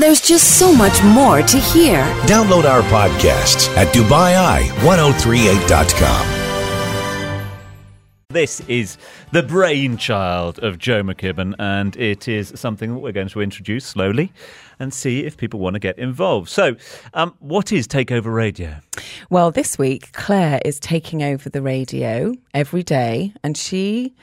There's just so much more to hear. Download our podcasts at DubaiI1038.com. This is the brainchild of Joe McKibben, and it is something that we're going to introduce slowly and see if people want to get involved. So, what is Takeover Radio? Well, this week, Claire is taking over the radio every day, and she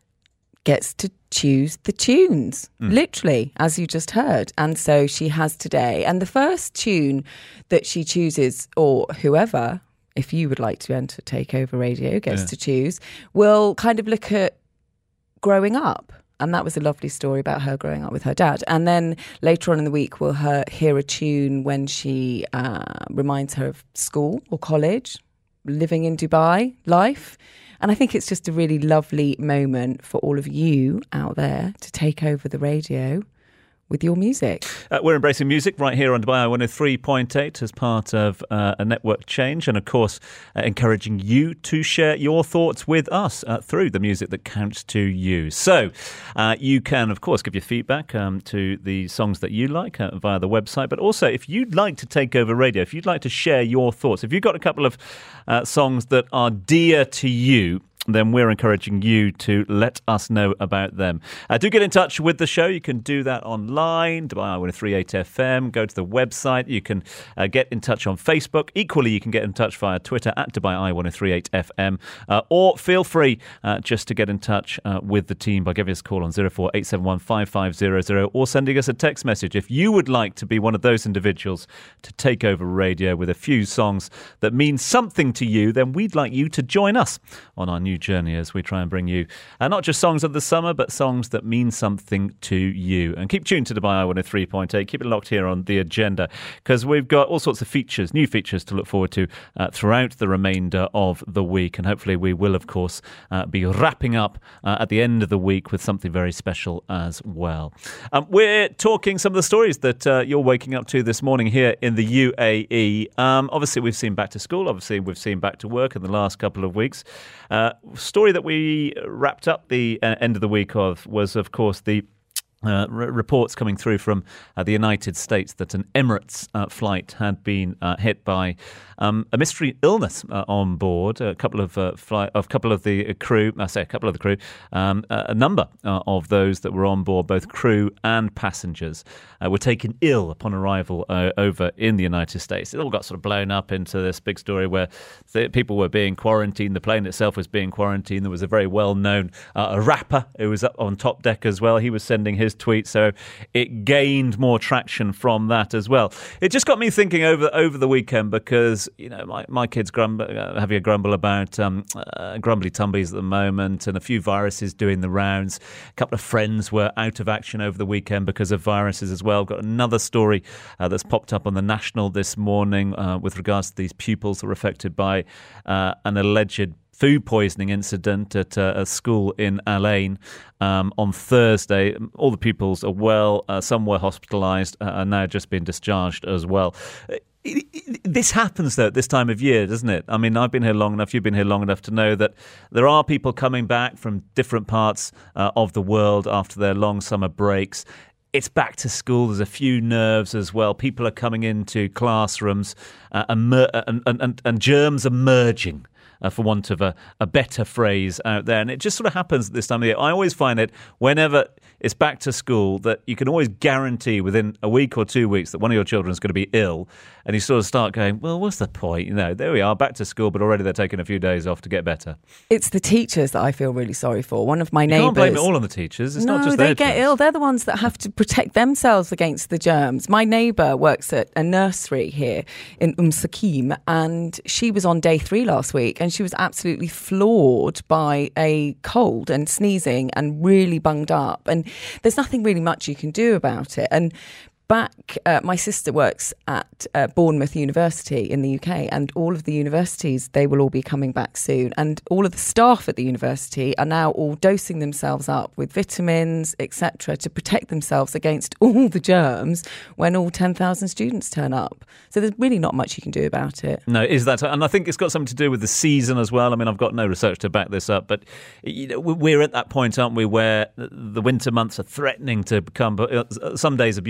gets to choose the tunes, literally, as you just heard. And so she has today. And the first tune that she chooses, or whoever, if you would like to enter Takeover Radio, gets to choose, will kind of look at growing up. And that was a lovely story about her growing up with her dad. And then later on in the week, we'll hear a tune when she reminds her of school or college, living in Dubai life. And I think it's just a really lovely moment for all of you out there to take over the radio with your music. We're embracing music right here on Dubai 103.8 as part of a network change, and of course encouraging you to share your thoughts with us through the music that counts to you. So you can of course give your feedback to the songs that you like via the website, but also if you'd like to take over radio, if you'd like to share your thoughts, if you've got a couple of songs that are dear to you, then we're encouraging you to let us know about them. Do get in touch with the show. You can do that online, Dubai 103.8 FM. Go to the website. You can get in touch on Facebook. Equally, you can get in touch via Twitter at Dubai 103.8 FM. Or feel free just to get in touch with the team by giving us a call on 04871 5500 or sending us a text message. If you would like to be one of those individuals to take over radio with a few songs that mean something to you, then we'd like you to join us on our new journey as we try and bring you not just songs of the summer, but songs that mean something to you. And keep tuned to Dubai 103.8. Keep it locked here on The Agenda, because we've got all sorts of features, new features to look forward to throughout the remainder of the week. And hopefully we will, of course, be wrapping up at the end of the week with something very special as well. We're talking some of the stories that you're waking up to this morning here in the UAE. Obviously, we've seen back to school. Obviously, we've seen back to work in the last couple of weeks. Story that we wrapped up the end of the week was, of course, the reports coming through from the United States that an Emirates flight had been hit by a mystery illness on board. A couple of the crew, a number of those that were on board, both crew and passengers, were taken ill upon arrival over in the United States. It all got sort of blown up into this big story where people were being quarantined. The plane itself was being quarantined. There was a very well-known rapper who was up on top deck as well. He was sending his tweet, so it gained more traction from that as well. It just got me thinking over the weekend, because my kids having a grumble about grumbly tumblies at the moment, and a few viruses doing the rounds. A couple of friends were out of action over the weekend because of viruses as well. Got another story that's popped up on the National this morning with regards to these pupils that were affected by an alleged food poisoning incident at a school in Al Ain on Thursday. All the pupils are well. Some were hospitalised and now just been discharged as well. This happens, though, at this time of year, doesn't it? I mean, I've been here long enough, you've been here long enough to know that there are people coming back from different parts of the world after their long summer breaks. It's back to school. There's a few nerves as well. People are coming into classrooms and germs are merging. For want of a better phrase out there. And it just sort of happens at this time of year. I always find it, whenever it's back to school, that you can always guarantee within a week or 2 weeks that one of your children is going to be ill. And you sort of start going, well, what's the point? There we are, back to school, but already they're taking a few days off to get better. It's the teachers that I feel really sorry for. One of my neighbours... You can't blame it all on the teachers. It's not just their they get ill. They're the ones that have to protect themselves against the germs. My neighbour works at a nursery here in Sakim, and she was on day 3 last week, and she was absolutely floored by a cold and sneezing and really bunged up. And there's nothing really much you can do about it. And my sister works at Bournemouth University in the UK, and all of the universities, they will all be coming back soon. And all of the staff at the university are now all dosing themselves up with vitamins, etc., to protect themselves against all the germs when all 10,000 students turn up. So there's really not much you can do about it. No, is that? And I think it's got something to do with the season as well. I mean, I've got no research to back this up, but we're at that point, aren't we, where the winter months are threatening to become. Some days are beautiful.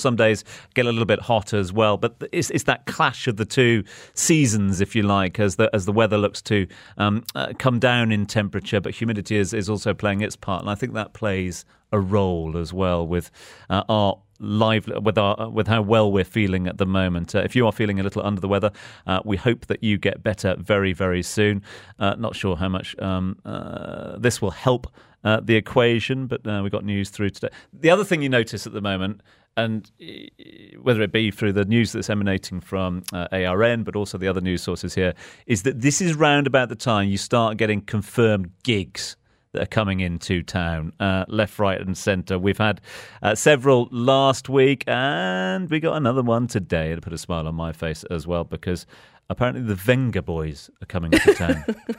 Some days get a little bit hot as well. But it's that clash of the two seasons, if you like, as the weather looks to come down in temperature, but humidity is also playing its part. And I think that plays a role as well with our with how well we're feeling at the moment. If you are feeling a little under the weather, we hope that you get better very, very soon. Not sure how much this will help the equation, but we got news through today. The other thing you notice at the moment, and whether it be through the news that's emanating from ARN, but also the other news sources here, is that this is round about the time you start getting confirmed gigs that are coming into town, left, right and centre. We've had several last week, and we got another one today. It put a smile on my face as well, because apparently the Venga Boys are coming to town.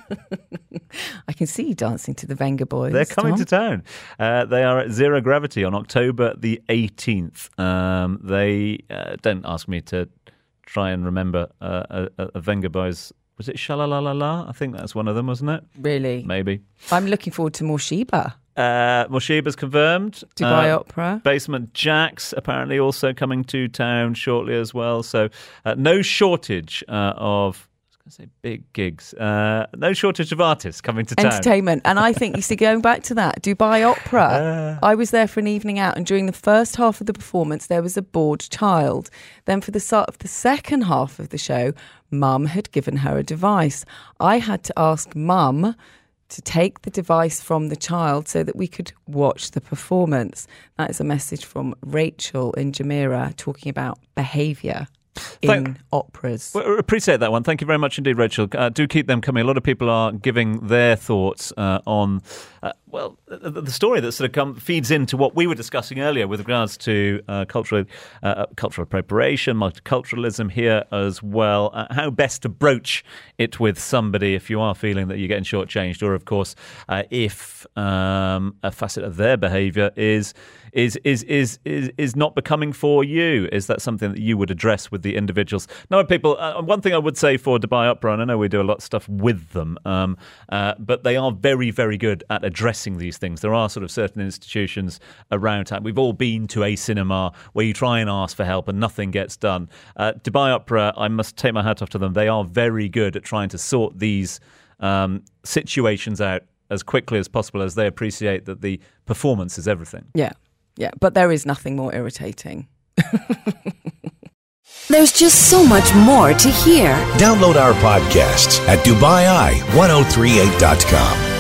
I can see you dancing to the Venga Boys. They're coming Tom. to town. They are at Zero Gravity on October the 18th. They don't ask me to try and remember a Venga Boys. Was it Sha-La-La-La-La? I think that's one of them, wasn't it? Really? Maybe. I'm looking forward to Morshiba. Morshiba's confirmed. Dubai Opera. Basement Jaxx apparently also coming to town shortly as well. So no shortage of... I was going to say big gigs. No shortage of artists coming to town. Entertainment. And I think, you see, going back to that, Dubai Opera, I was there for an evening out, and during the first half of the performance, there was a bored child. Then for the start of the second half of the show, Mum had given her a device. I had to ask Mum to take the device from the child so that we could watch the performance. That is a message from Rachel in Jumeirah talking about behaviour in operas. Well, appreciate that one. Thank you very much indeed, Rachel. Do keep them coming. A lot of people are giving their thoughts on the story that sort of feeds into what we were discussing earlier with regards to cultural appropriation, multiculturalism here as well. How best to broach it with somebody if you are feeling that you're getting shortchanged, or of course if a facet of their behaviour is not becoming for you. Is that something that you would address with the individuals? Now, people, one thing I would say for Dubai Opera, and I know we do a lot of stuff with them, but they are very, very good at addressing these things. There are sort of certain institutions around town. We've all been to a cinema where you try and ask for help and nothing gets done. Dubai Opera, I must take my hat off to them. They are very good at trying to sort these situations out as quickly as possible, as they appreciate that the performance is everything. Yeah, but there is nothing more irritating. There's just so much more to hear. Download our podcasts at DubaiEye1038.com.